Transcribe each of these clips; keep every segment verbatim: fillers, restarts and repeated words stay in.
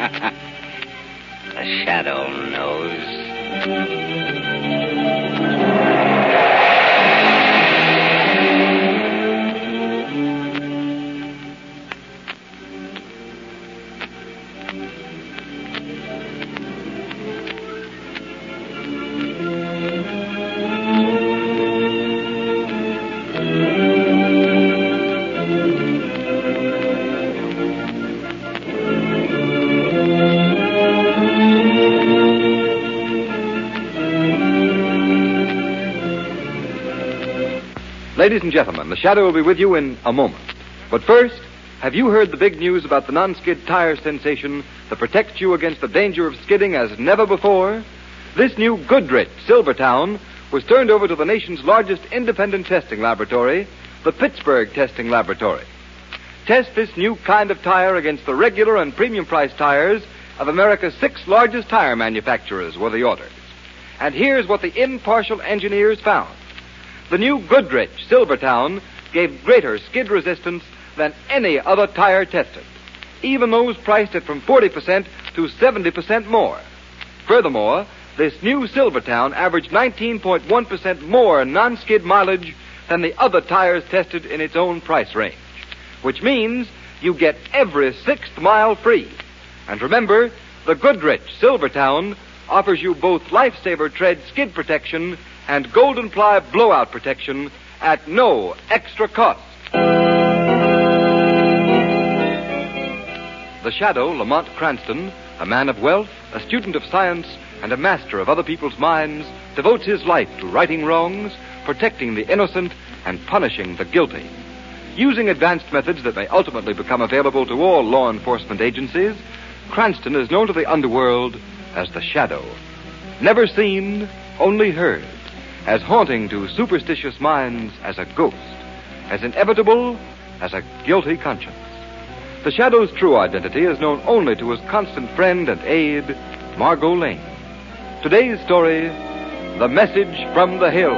The shadow knows. Ladies and gentlemen, the Shadow will be with you in a moment. But first, have you heard the big news about the non-skid tire sensation that protects you against the danger of skidding as never before? This new Goodrich Silvertown was turned over to the nation's largest independent testing laboratory, the Pittsburgh Testing Laboratory. Test this new kind of tire against the regular and premium price tires of America's six largest tire manufacturers were the orders. And here's what the impartial engineers found. The new Goodrich Silvertown gave greater skid resistance than any other tire tested, even those priced at from forty percent to seventy percent more. Furthermore, this new Silvertown averaged nineteen point one percent more non-skid mileage than the other tires tested in its own price range, which means you get every sixth mile free. And remember, the Goodrich Silvertown offers you both Lifesaver Tread skid protection and Golden Ply blowout protection at no extra cost. The Shadow, Lamont Cranston, a man of wealth, a student of science, and a master of other people's minds, devotes his life to righting wrongs, protecting the innocent, and punishing the guilty. Using advanced methods that may ultimately become available to all law enforcement agencies, Cranston is known to the underworld as the Shadow. Never seen, only heard. As haunting to superstitious minds as a ghost, as inevitable as a guilty conscience. The Shadow's true identity is known only to his constant friend and aide, Margot Lane. Today's story, The Message from the Hill.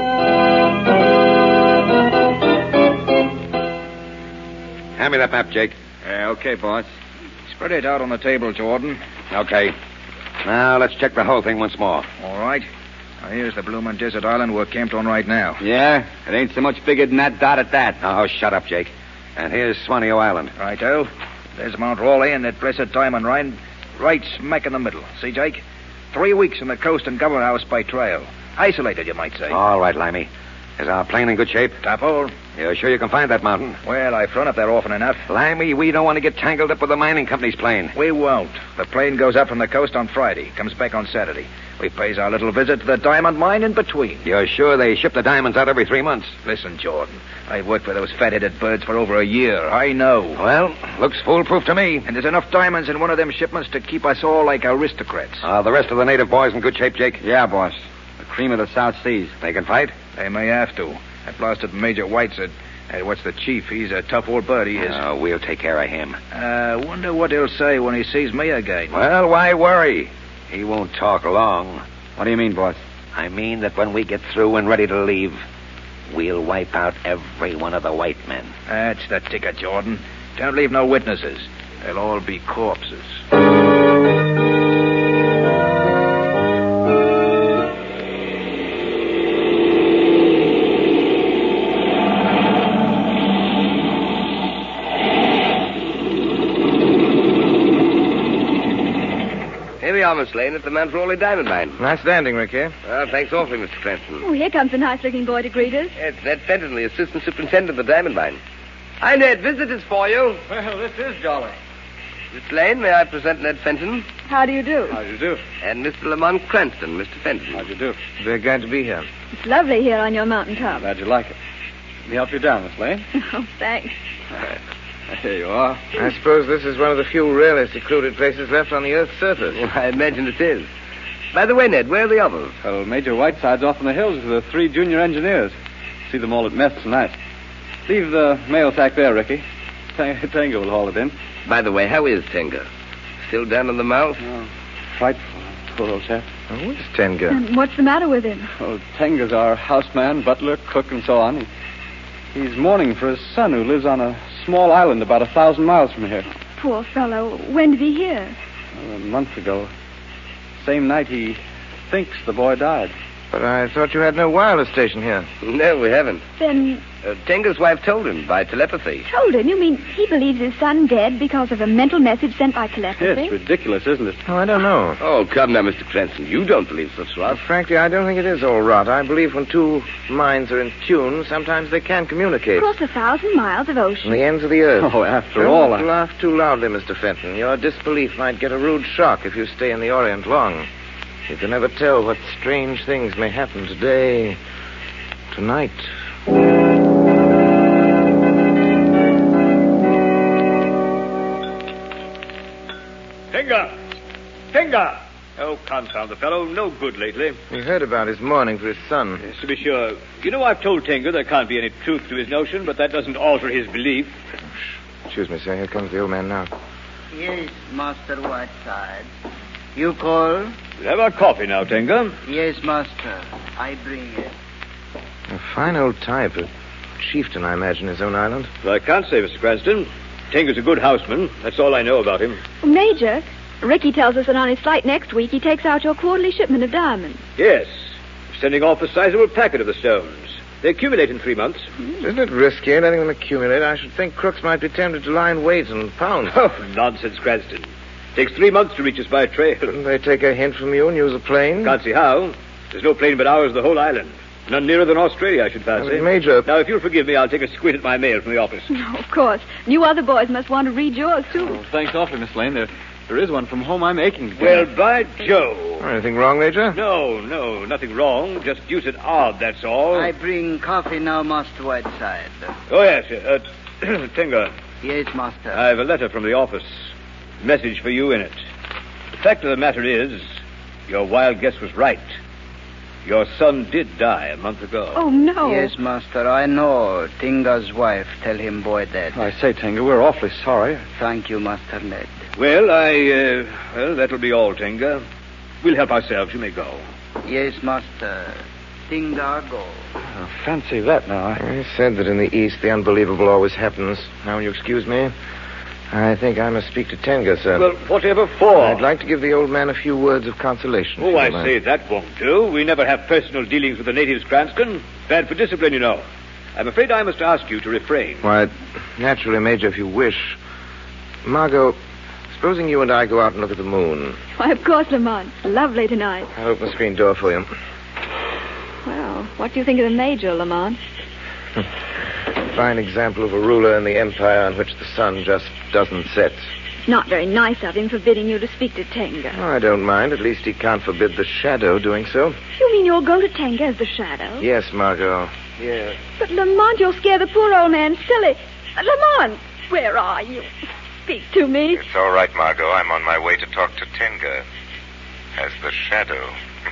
Hand me that map, Jake. Uh, okay, boss. Spread it out on the table, Jordan. Okay. Now, let's check the whole thing once more. All right. Now, here's the bloomin' desert island we're camped on right now. Yeah? It ain't so much bigger than that dot at that. Oh, shut up, Jake. And here's Swaneo Island. Righto. There's Mount Raleigh and that blessed diamond mine right smack in the middle. See, Jake? Three weeks from the coast and government house by trail. Isolated, you might say. All right, Limey. Is our plane in good shape? Top hole. You're sure you can find that mountain? Well, I've flown up there often enough. Limey, we don't want to get tangled up with the mining company's plane. We won't. The plane goes up from the coast on Friday, comes back on Saturday. We pays our little visit to the diamond mine in between. You're sure they ship the diamonds out every three months? Listen, Jordan, I've worked for those fat-headed birds for over a year. I know. Well, looks foolproof to me. And there's enough diamonds in one of them shipments to keep us all like aristocrats. Are the rest of the native boys in good shape, Jake? Yeah, boss. The cream of the South Seas. They can fight? They may have to. That blasted Major Whiteside, uh, what's the chief? He's a tough old bird, he is. Uh, we'll take care of him. Uh, wonder what he'll say when he sees me again. Well, why worry? He won't talk long. What do you mean, boss? I mean that when we get through and ready to leave, we'll wipe out every one of the white men. That's the ticket, Jordan. Don't leave no witnesses. They'll all be corpses. Here we are, Miss Lane, at the Mount Raleigh Diamond Mine. Nice landing, Rick, here. Well, thanks awfully, Mister Cranston. Oh, here comes a nice-looking boy to greet us. It's Ned Fenton, the assistant superintendent of the Diamond Mine. Hi, Ned. Visitors for you. Well, this is jolly. Miss Lane, may I present Ned Fenton? How do you do? How do you do? And Mister Lamont Cranston, Mister Fenton. How do you do? We're glad to be here. It's lovely here on your mountaintop. Glad you like it. Let me help you down, Miss Lane. Oh, thanks. Right. Here you are. I suppose this is one of the few really secluded places left on the Earth's surface. I imagine it is. By the way, Ned, where are the others? Well, Major Whiteside's off in the hills with the three junior engineers. See them all at mess tonight. Leave the mail sack there, Ricky. Tang- Tenga will haul it in. By the way, how is Tenga? Still down in the mouth? Oh, frightful. Poor old chap. Oh, where's Tenga? And what's the matter with him? Oh, Tenga's our houseman, butler, cook, and so on. He, he's mourning for his son who lives on a small island about a thousand miles from here. Poor fellow. When did he hear? A month ago. Same night he thinks the boy died. But I thought you had no wireless station here. No, we haven't. Then Uh, Tenga's wife told him by telepathy. told him? You mean he believes his son dead because of a mental message sent by telepathy? It's ridiculous, isn't it? Oh, I don't know. Oh, come now, Mister Cranston. You don't believe such Well, rot. frankly, I don't think it is all rot. I believe when two minds are in tune, sometimes they can communicate. Across a thousand miles of On ocean. the ends of the earth. Oh, after Don't all, I... laugh too loudly, Mister Fenton. Your disbelief might get a rude shock if you stay in the Orient long. You can never tell what strange things may happen today, tonight. Tenga! Tenga! Oh, confound the fellow. No good lately. We heard about his mourning for his son. Yes, to be sure. You know, I've told Tenga there can't be any truth to his notion, but that doesn't alter his belief. Excuse me, sir. Here comes the old man now. Yes, Master Whiteside. You call? We'll have our coffee now, Tenga. Yes, Master. I bring it. A fine old type. A chieftain, I imagine, his own island. Well, I can't say, Mister Cranston. Tenga's a good houseman. That's all I know about him. Major, Ricky tells us that on his flight next week he takes out your quarterly shipment of diamonds. Yes. Sending off a sizable packet of the stones. They accumulate in three months. Isn't it risky letting them accumulate? I should think crooks might be tempted to lie in wait and pounce. Oh, nonsense, Cranston. Takes three months to reach us by trail. Couldn't they take a hint from you and use a plane? Can't see how. There's no plane but ours the whole island. None nearer than Australia, I should fancy. Well, Major... Now, if you'll forgive me, I'll take a squint at my mail from the office. No, of course. You other boys must want to read yours, too. Oh, thanks awfully, Miss Lane. There, there is one from home I'm aching. Well, by Jove. Anything wrong, Major? No, no, nothing wrong. Just deuced odd, that's all. I bring coffee now, Master Whiteside. Oh, yes. Uh, Tenga, Yes, Master. I have a letter from the office. Message for you in it. The fact of the matter is, your wild guess was right. Your son did die a month ago. Oh, no. Yes, Master, I know. Tinga's wife tell him boy dead. I say, Tenga, we're awfully sorry. Thank you, Master Ned. Well, I, uh, well, that'll be all, Tenga. We'll help ourselves. You may go. Yes, Master. Tinga go. Oh, fancy that now. I... I said that in the East the unbelievable always happens. Now, will you excuse me? I think I must speak to Tenga, sir. Well, whatever for? I'd like to give the old man a few words of consolation. Oh, I say, that won't do. We never have personal dealings with the natives, Cranston. Bad for discipline, you know. I'm afraid I must ask you to refrain. Why, naturally, Major, if you wish. Margot, supposing you and I go out and look at the moon. Why, of course, Lamont. Lovely tonight. I'll open the screen door for you. Well, what do you think of the Major, Lamont? Fine example of a ruler in the empire on which the sun just doesn't set. Not very nice of him forbidding you to speak to Tenga. Oh, I don't mind. At least he can't forbid the shadow doing so. You mean you'll go to Tenga as the shadow? Yes, Margot. Yes. But, Lamont, you'll scare the poor old man silly. Uh, Lamont, where are you? Speak to me. It's all right, Margot. I'm on my way to talk to Tenga as the shadow.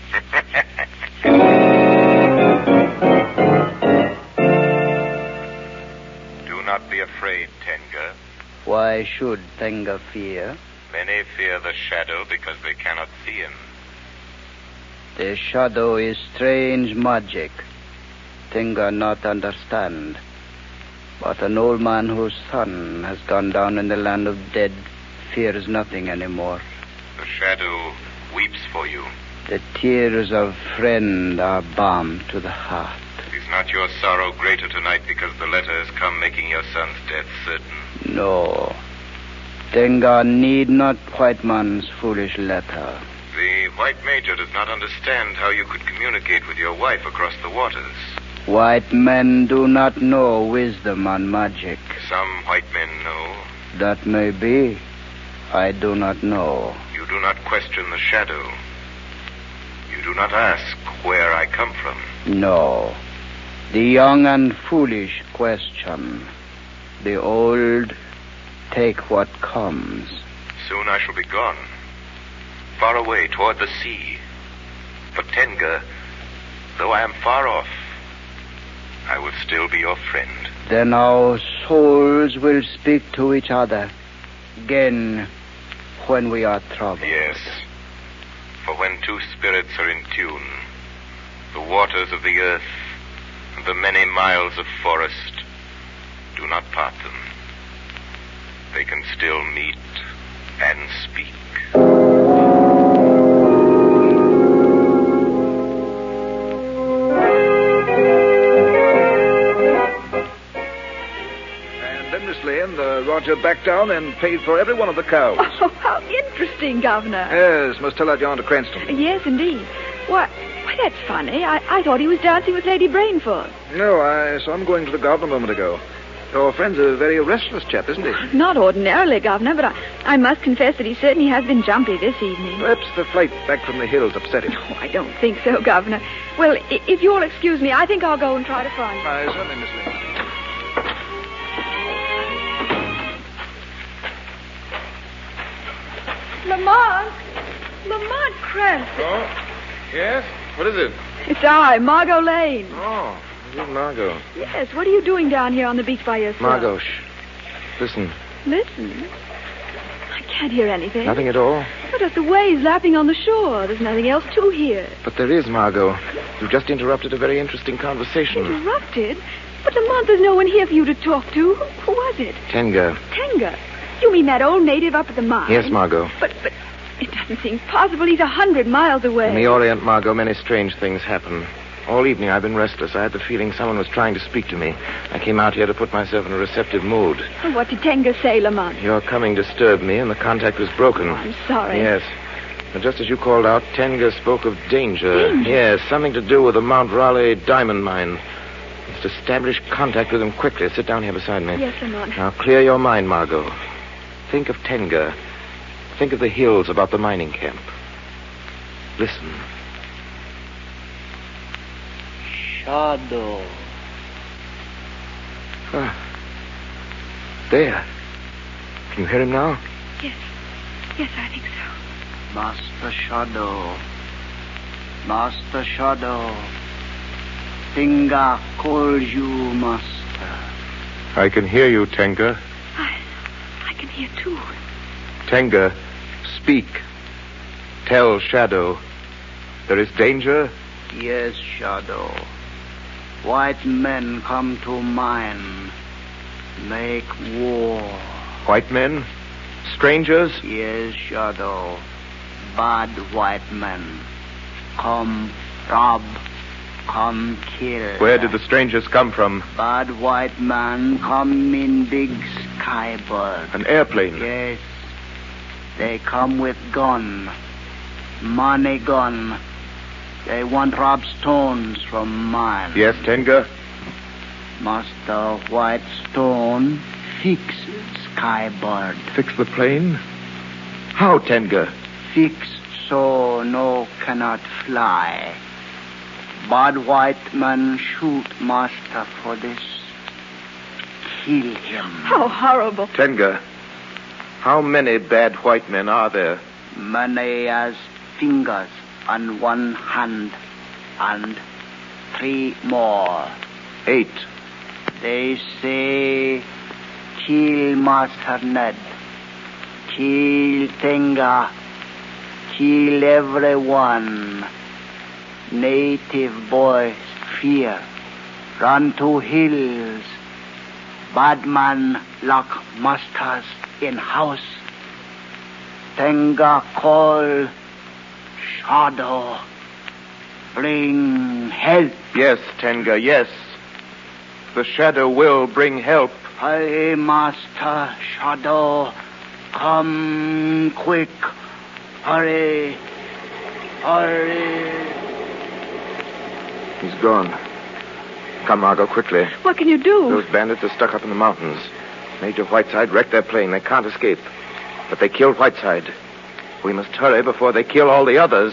Do not be afraid, Tenga. Why should Tenga fear? Many fear the shadow because they cannot see him. The shadow is strange magic. Tenga not understand. But an old man whose son has gone down in the land of dead fears nothing anymore. The shadow weeps for you. The tears of friend are balm to the heart. Is not your sorrow greater tonight because the letter has come making your son's death certain? No. Tenga need not white man's foolish letter. The white major does not understand how you could communicate with your wife across the waters. White men do not know wisdom and magic. Some white men know. That may be. I do not know. You do not question the shadow. You do not ask where I come from. No. The young and foolish question. The old take what comes. Soon I shall be gone. Far away toward the sea. But Tenga, though I am far off, I will still be your friend. Then our souls will speak to each other again when we are troubled. Yes. For when two spirits are in tune, the waters of the earth and the many miles of forest do not part them. They can still meet and speak. Roger back down and paid for every one of the cows. Oh, how interesting, Governor. Yes, must tell that yarn to Cranston. Yes, indeed. Why, why that's funny. I, I thought he was dancing with Lady Brainford. No, I saw him going to the garden a moment ago. Your friend's a very restless chap, isn't he? Not ordinarily, Governor, but I, I must confess that he certainly has been jumpy this evening. Perhaps the flight back from the hills upset him. Oh, I don't think so, Governor. Well, i- if you'll excuse me, I think I'll go and try to find him. I certainly, Miss Lane. Lamont! Lamont Cranston. Oh? Yes? What is it? It's I, Margot Lane. Oh, is it Margot? Yes, what are you doing down here on the beach by yourself? Margot, shh. Listen. Listen. I can't hear anything. Nothing at all? But just the waves lapping on the shore. There's nothing else to hear. But there is, Margot. You just interrupted a very interesting conversation. Interrupted? But Lamont, there's no one here for you to talk to. Who, who was it? Tenga. Tenga. You mean that old native up at the mine? Yes, Margot. But, but it doesn't seem possible. He's a hundred miles away. In the Orient, Margot, many strange things happen. All evening I've been restless. I had the feeling someone was trying to speak to me. I came out here to put myself in a receptive mood. Well, what did Tenga say, Lamont? Your coming disturbed me, and the contact was broken. Oh, I'm sorry. Yes. And just as you called out, Tenga spoke of danger. Danger? Yes, something to do with the Mount Raleigh diamond mine. Let's establish contact with him quickly. Sit down here beside me. Yes, Lamont. Now, clear your mind, Margot. Think of Tenga. Think of the hills about the mining camp. Listen. Shadow. Ah. There. Can you hear him now? Yes. Yes, I think so. Master Shadow. Master Shadow. Tenga calls you, Master. I can hear you, Tenga. I, I can hear too. Tenga, speak. Tell Shadow. There is danger? Yes, Shadow. White men come to mine. Make war. White men? Strangers? Yes, Shadow. Bad white men. Come rob. Come kill. Where did the strangers come from? Bad white man come in big skybird. An airplane? Yes. They come with gun. Money gun. They want rob stones from mine. Yes, Tenga? Master White Stone fix skybird. Fix the plane? How, Tenga? Fix so no cannot fly. Bad white man shoot master for this. Kill him. How horrible. Tenga, how many bad white men are there? Many as fingers on one hand and three more. Eight. They say kill Master Ned. Kill Tenga. Kill everyone. Native boys fear. Run to hills. Bad man lock masters in house. Tenga call. Shadow. Bring help. Yes, Tenga, yes. The Shadow will bring help. Hey, Master Shadow. Come quick. Hurry. Hurry. He's gone. Come, Margot, quickly. What can you do? Those bandits are stuck up in the mountains. Major Whiteside wrecked their plane. They can't escape. But they killed Whiteside. We must hurry before they kill all the others.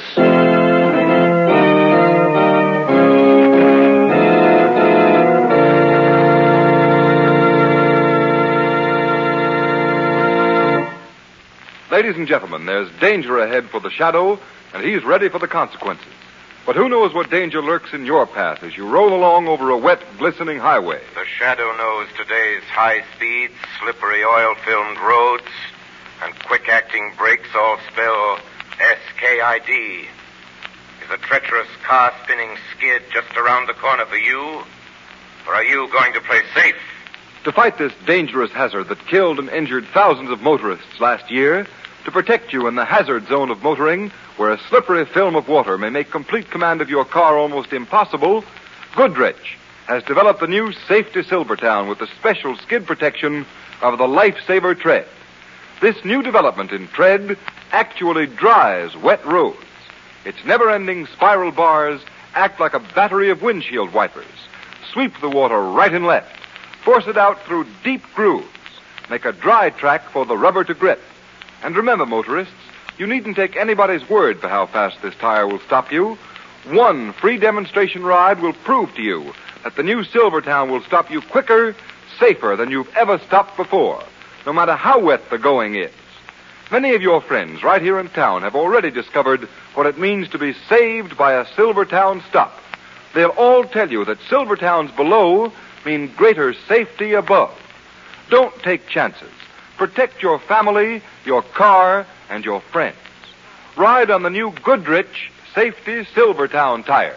Ladies and gentlemen, there's danger ahead for the Shadow, and he's ready for the consequences. But who knows what danger lurks in your path as you roll along over a wet, glistening highway? The Shadow knows today's high speeds, slippery oil-filmed roads, and quick-acting brakes all spell S K I D. Is a treacherous car-spinning skid just around the corner for you? Or are you going to play safe? To fight this dangerous hazard that killed and injured thousands of motorists last year, to protect you in the hazard zone of motoring, where a slippery film of water may make complete command of your car almost impossible, Goodrich, has developed the new Safety Silvertown with the special skid protection of the Lifesaver tread. This new development in tread actually dries wet roads. Its never-ending spiral bars act like a battery of windshield wipers. Sweep the water right and left. Force it out through deep grooves. Make a dry track for the rubber to grip. And remember, motorists, you needn't take anybody's word for how fast this tire will stop you. One free demonstration ride will prove to you that the new Silvertown will stop you quicker, safer than you've ever stopped before, no matter how wet the going is. Many of your friends right here in town have already discovered what it means to be saved by a Silvertown stop. They'll all tell you that Silvertowns below mean greater safety above. Don't take chances. Protect your family, your car, and your friends. Ride on the new Goodrich Safety Silvertown tires.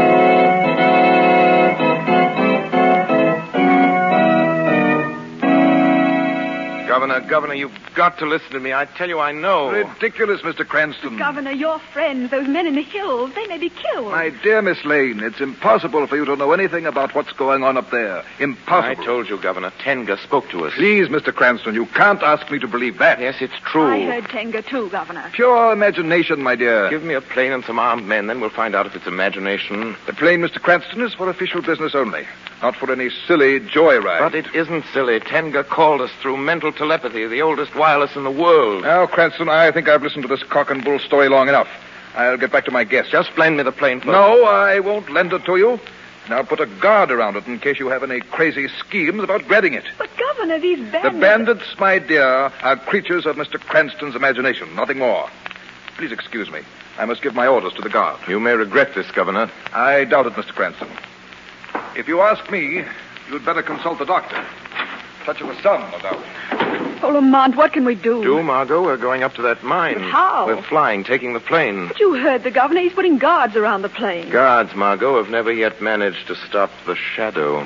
Governor, Governor, you've got to listen to me. I tell you, I know. Ridiculous, Mister Cranston. Governor, your friends, those men in the hills, they may be killed. My dear Miss Lane, it's impossible for you to know anything about what's going on up there. Impossible. I told you, Governor. Tenga spoke to us. Please, Mister Cranston, you can't ask me to believe that. Yes, it's true. I heard Tenga, too, Governor. Pure imagination, my dear. Give me a plane and some armed men, then we'll find out if it's imagination. The plane, Mister Cranston, is for official business only. Not for any silly joyride. But it isn't silly. Tenga called us through mental telepathy, the oldest wireless in the world. Now, Cranston, I think I've listened to this cock and bull story long enough. I'll get back to my guest. Just lend me the plane first. No, I won't lend it to you. And I'll put a guard around it in case you have any crazy schemes about grabbing it. But, Governor, these bandits... The bandits, my dear, are creatures of Mister Cranston's imagination, nothing more. Please excuse me. I must give my orders to the guard. You may regret this, Governor. I doubt it, Mister Cranston. If you ask me, you'd better consult the doctor. Touch of the sun, no doubt. Oh, Lamont, what can we do? Do, Margot? We're going up to that mine. But how? We're flying, taking the plane. But you heard the governor. He's putting guards around the plane. Guards, Margot, have never yet managed to stop the shadow.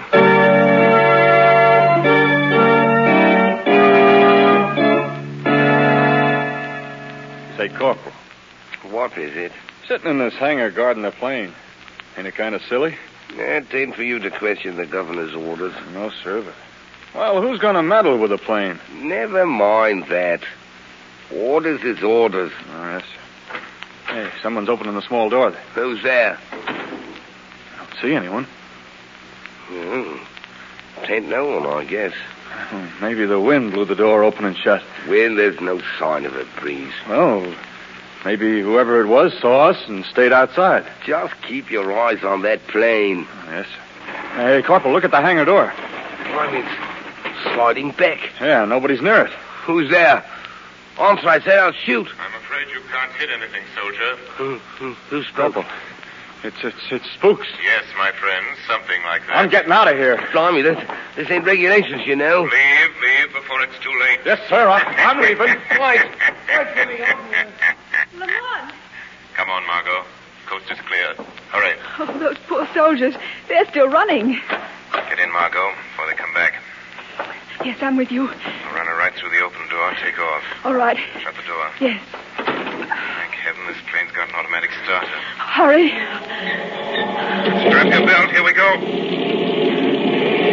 Say, Corporal. What is it? Sitting in this hangar guarding the plane. Ain't it kind of silly? It ain't for you to question the governor's orders. No, sir, but... Well, who's going to meddle with the plane? Never mind that. Orders is orders. Oh, yes. Hey, someone's opening the small door there. Who's there? I don't see anyone. Hmm. Ain't no one, I guess. Maybe the wind blew the door open and shut. Well, there's no sign of a breeze. Well, maybe whoever it was saw us and stayed outside. Just keep your eyes on that plane. Oh, yes. Hey, Corporal, look at the hangar door. I mean, it's sliding back. Yeah, nobody's near it. Who's there? Answer, I say, I'll shoot. I'm afraid you can't hit anything, soldier. Who, who, who's spoken? It's, it's, it's spooks. Yes, my friend, something like that. I'm getting out of here. Blimey, this, this ain't regulations, you know. Leave, leave before it's too late. Yes, sir, I'm, I'm leaving. Wait, wait for me. Lamont! Come on, Margot. Coast is clear. Hurry. Oh, those poor soldiers. They're still running. Get in, Margot, before they come back. Yes, I'm with you. I'll run her right through the open door. Take off. All right. Shut the door. Yes. Thank heaven this plane's got an automatic starter. Hurry. Strap your belt. Here we go.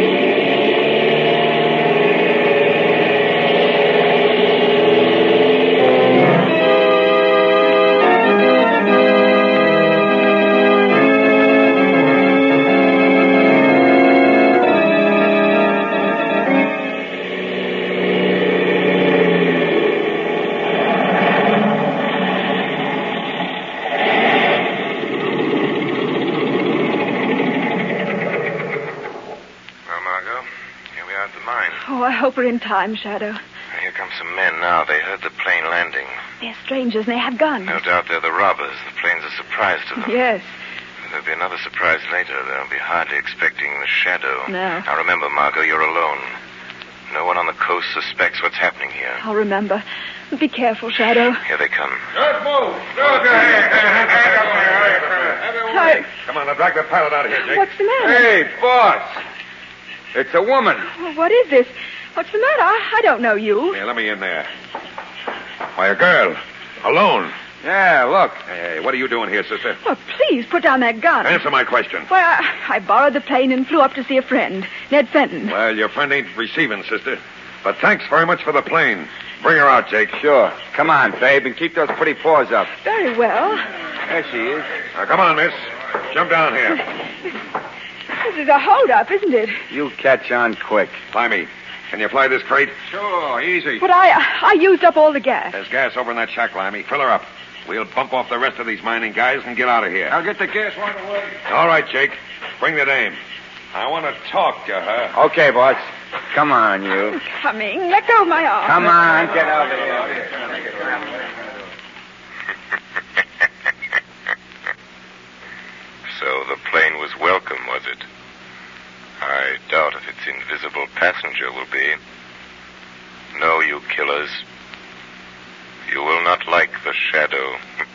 Oh, I hope we're in time, Shadow. Here come some men now. They heard the plane landing. They're strangers and they have guns. No doubt they're the robbers. The plane's a surprise to them. Yes. There'll be another surprise later. They'll be hardly expecting the shadow. No. Now remember, Margot, you're alone. No one on the coast suspects what's happening here. I'll remember. Be careful, Shadow. Here they come. Don't move. Don't go. Hi. Come on, now drag the pilot out of here, Jake. What's the matter? Hey, boss. It's a woman. Well, what is this? What's the matter? I, I don't know you. Here, let me in there. Why, a girl. Alone. Yeah, look. Hey, what are you doing here, sister? Oh, please, put down that gun. Answer my question. Well, I, I borrowed the plane and flew up to see a friend, Ned Fenton. Well, your friend ain't receiving, sister. But thanks very much for the plane. Bring her out, Jake. Sure. Come on, babe, and keep those pretty paws up. Very well. There she is. Now, come on, miss. Jump down here. This is a hold-up, isn't it? You catch on quick. Limey, can you fly this crate? Sure, easy. But I I used up all the gas. There's gas over in that shack, Limey. Fill her up. We'll bump off the rest of these mining guys and get out of here. I'll get the gas right away. All right, Jake. Bring the dame. I want to talk to her. Okay, boss. Come on, you. Coming. Let go of my arm. Come on, get out of here. So the plane was welcome, was it? I doubt if its invisible passenger will be. No, you killers. You will not like the shadow.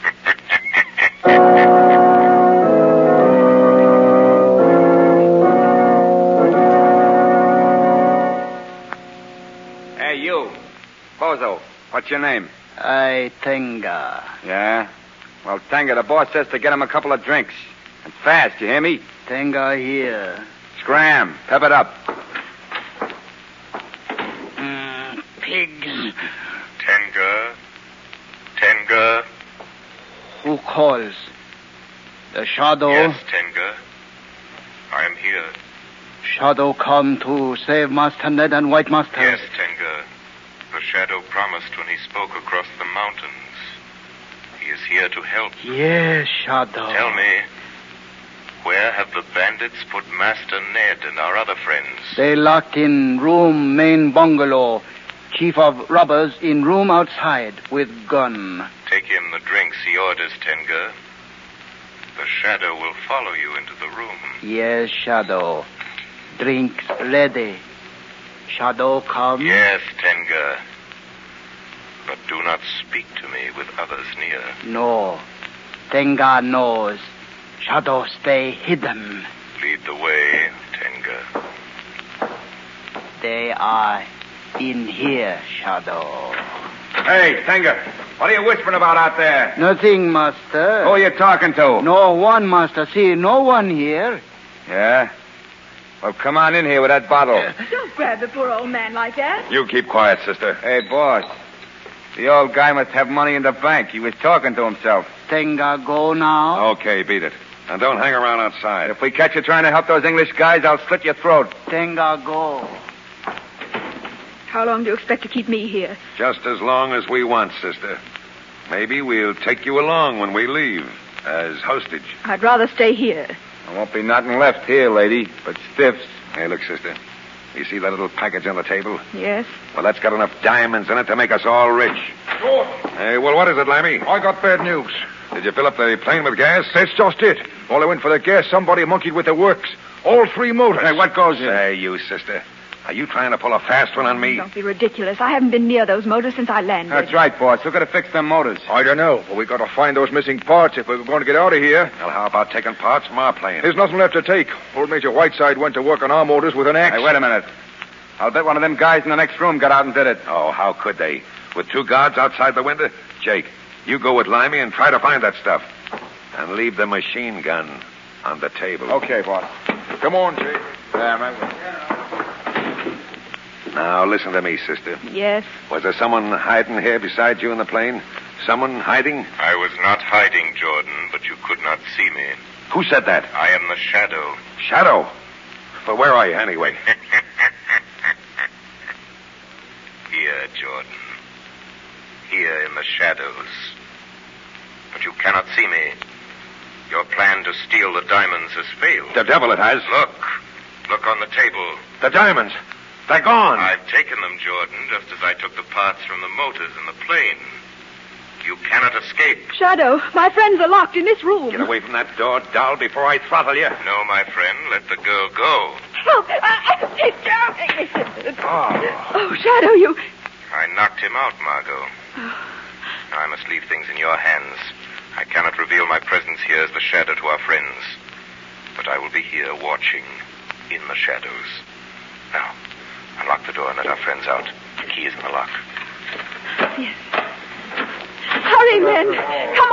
Hey, you. Bozo, what's your name? I Tenga. Yeah? Well, Tenga, the boss says to get him a couple of drinks. And fast, you hear me? Tenga here. Scram. Pep it up. Mm, pigs. Tenga? Tenga? Who calls? The Shadow? Yes, Tenga. I am here. Shadow come to save Master Ned and White Master. Yes, Tenga. The Shadow promised when he spoke across the mountains. He is here to help. Yes, Shadow. Tell me, where have the bandits put Master Ned and our other friends? They locked in room main bungalow. Chief of robbers in room outside with gun. Take him the drinks he orders, Tenga. The Shadow will follow you into the room. Yes, Shadow. Drinks ready. Shadow come? Yes, Tenga. But do not speak to me with others near. No. Tenga knows. Shadow stay hidden. Lead the way, Tenga. They are in here, Shadow. Hey, Tenga, what are you whispering about out there? Nothing, Master. Who are you talking to? No one, Master. See, no one here. Yeah? Well, come on in here with that bottle. Don't grab the poor old man like that. You keep quiet, sister. Hey, boss. The old guy must have money in the bank. He was talking to himself. Tenga go now. Okay, beat it. And don't hang around outside. If we catch you trying to help those English guys, I'll slit your throat. Tenga go. How long do you expect to keep me here? Just as long as we want, sister. Maybe we'll take you along when we leave, as hostage. I'd rather stay here. There won't be nothing left here, lady, but stiffs. Hey, look, sister. You see that little package on the table? Yes. Well, that's got enough diamonds in it to make us all rich. Sure. Hey, well, what is it, Limey? I got bad news. Did you fill up the plane with gas? That's just it. While I went for the gas, somebody monkeyed with the works. All three motors. Hey, what goes in? Say, you, sister. Are you trying to pull a fast one on me? Don't be ridiculous. I haven't been near those motors since I landed. That's right, boss. Who could have fixed them motors? I don't know, but we got to find those missing parts if we're going to get out of here. Well, how about taking parts from our plane? There's nothing left to take. Old Major Whiteside went to work on our motors with an axe. Hey, wait a minute. I'll bet one of them guys in the next room got out and did it. Oh, how could they? With two guards outside the window? Jake, you go with Limey and try to find that stuff. And leave the machine gun on the table. Okay, boss. Come on, Jake. Yeah, right. Now, listen to me, sister. Yes? Was there someone hiding here beside you in the plane? Someone hiding? I was not hiding, Jordan, but you could not see me. Who said that? I am the Shadow. Shadow? But where are you, anyway? Here, Jordan. Here in the shadows. But you cannot see me. Your plan to steal the diamonds has failed. The devil it has. Look. Look on the table. The diamonds. They're gone. I've taken them, Jordan, just as I took the parts from the motors in the plane. You cannot escape. Shadow, my friends are locked in this room. Get away from that door, doll, before I throttle you. No, my friend. Let the girl go. Oh, uh, he's drowning me. Oh. Oh, Shadow, you... I knocked him out, Margot. Now I must leave things in your hands. I cannot reveal my presence here as the Shadow to our friends. But I will be here watching in the shadows. Now, unlock the door and let our friends out. The key is in the lock. Yes. Hurry, men.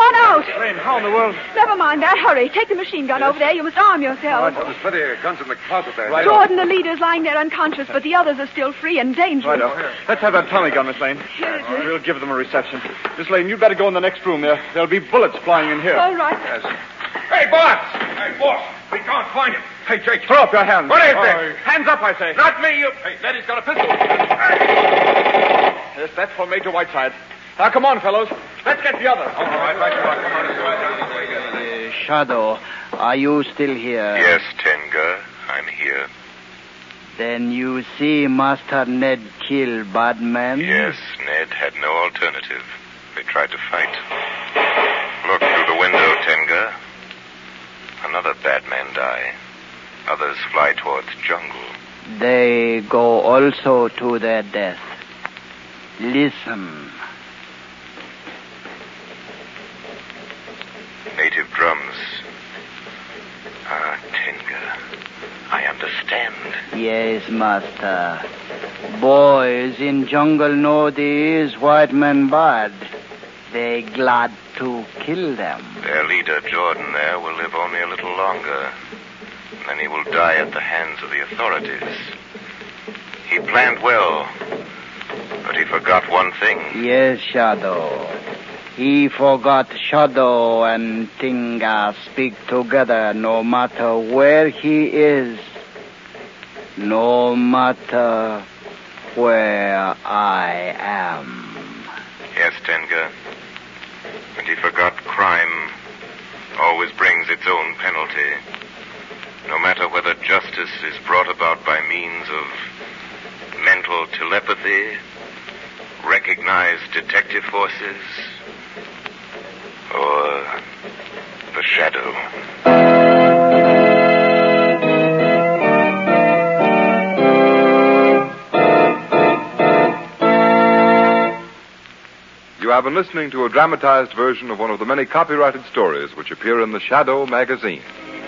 out. Lane, how in the world? Never mind that. Hurry. Take the machine gun over there. You must arm yourself. There's plenty of guns in the closet there. Right. Jordan, the leader's lying there unconscious, but the others are still free and dangerous. Right. Let's have that Tommy gun, Miss Lane. Here it is. We'll give them a reception. Miss Lane, you'd better go in the next room. There, there'll be bullets flying in here. All right. Yes. Hey, boss! Hey, boss! We can't find him. Hey, Jake. Throw up your hands. What is Oh, this? Hands up, I say. Not me, you... Hey, Letty's got a pistol. Yes, that's for Major Whiteside. Now, come on, fellows. Let's get the others. All right, right, right. Come on. Uh, Shadow, are you still here? Yes, Tenga, I'm here. Then you see Master Ned kill Badman? Yes, Ned had no alternative. They tried to fight. Look through the window, Tenga. Another bad man die. Others fly towards jungle. They go also to their death. Listen. Native drums. Ah, Tenga. I understand. Yes, Master. Boys in jungle know these white men bad. They glad to kill them. Their leader, Jordan, there, will live only a little longer. And then he will die at the hands of the authorities. He planned well, but he forgot one thing. Yes, Shadow. He forgot Shadow and Tinga speak together no matter where he is. No matter where I am. Yes, Tenga. And he forgot crime always brings its own penalty. No matter whether justice is brought about by means of mental telepathy, recognized detective forces, or the shadow. You have been listening to a dramatized version of one of the many copyrighted stories which appear in the Shadow magazine.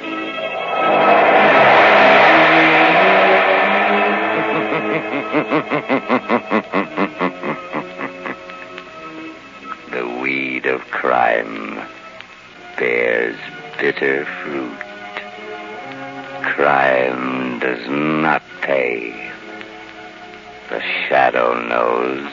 The weed of crime bears bitter fruit. Crime does not pay. The shadow knows.